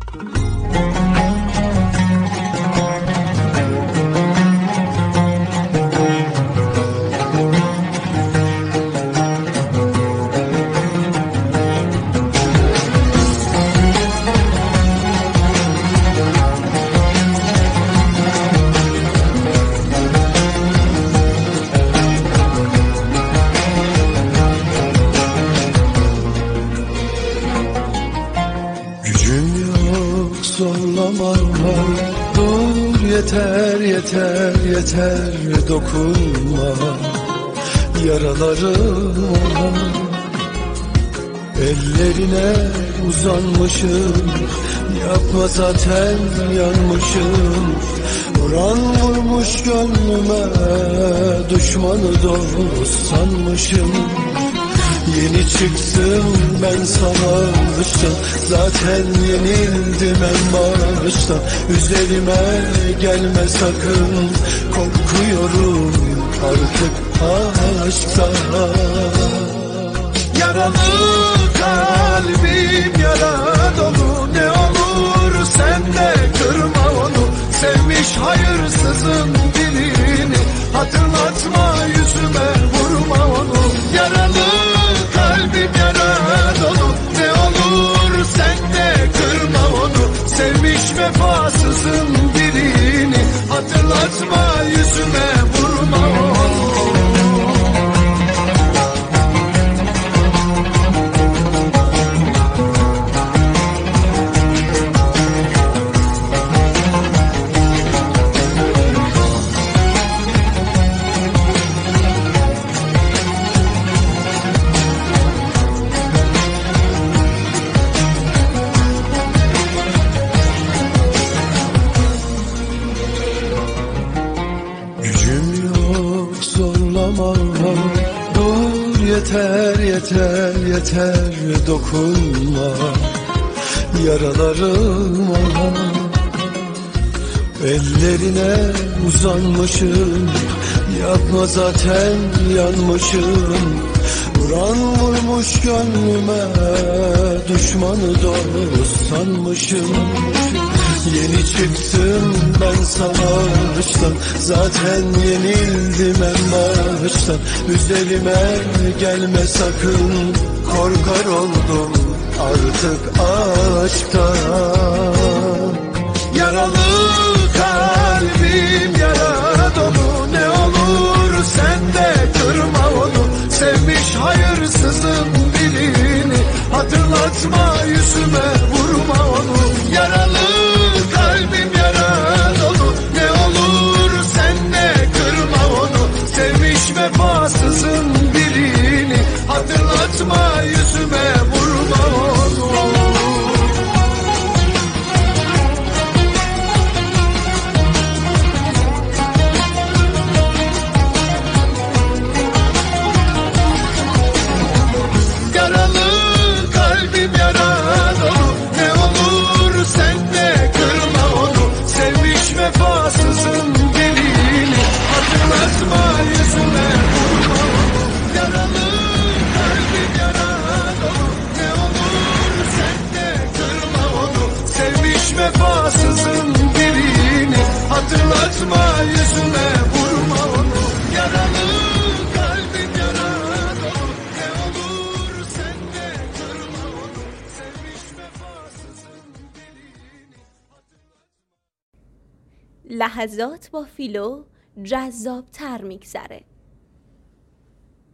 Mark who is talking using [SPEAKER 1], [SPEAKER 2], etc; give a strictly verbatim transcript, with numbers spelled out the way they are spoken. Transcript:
[SPEAKER 1] Yeter yeter yeter dokunma yaralarıma, ellerine uzanmışım, yapma zaten yanmışım. Vuran vurmuş gönlüme, düşmanı dost sanmışım. Yeni çıktım ben savaştan, zaten yenildim en başta. Üzerime gelme sakın, korkuyorum artık aşktan. Yaralı kalbim yara dolu, ne olur sen de kırma onu. Sevmiş hayırsızın dilini, hatırlatma yüzüme, vurma onu. Yaralı kalbim yara dolu, ne olur sen de kırma onu. Sevmiş vefasızın dilini, hatırlatma yüzüme, vurma onu. Dur yeter yeter yeter dokunma yaralarıma, ellerine uzanmışım, yapma zaten yanmışım. Vuran vurmuş gönlüme, düşmanı dost sanmışım. Yeni çıktım ben savaştan, zaten yenildim en baştan. Üzerime gelme sakın, korkar oldum artık aşktan. Yaralı kalbim yara dolu, ne olur sen de kırma onu. Sevmiş hayırsızın dilini, hatırlatma yüzüme, vurma onu. Yaralı kalbim yara dolu, ne olur sen de kırma onu. Sevmiş vefasızın dilini, hatırlatma yüzüme, vurma onu. Yaralı kalbim yara dolu, ne olur sen de kırma onu. Sevmiş vefasızın dilini, hatırlatma yüzüme, vurma onu. Yaralı kalbim yara dolu, ne olur sen de kırma onu. Sevmiş vefasızın dilini, hatırlatma yüzüme, vurma onu. Yaralı kalbim yara dolu, ne olur sen de kırma onu. Sevmiş vefasızın dilini,
[SPEAKER 2] لحظات با فیلو جذاب تر میگذره.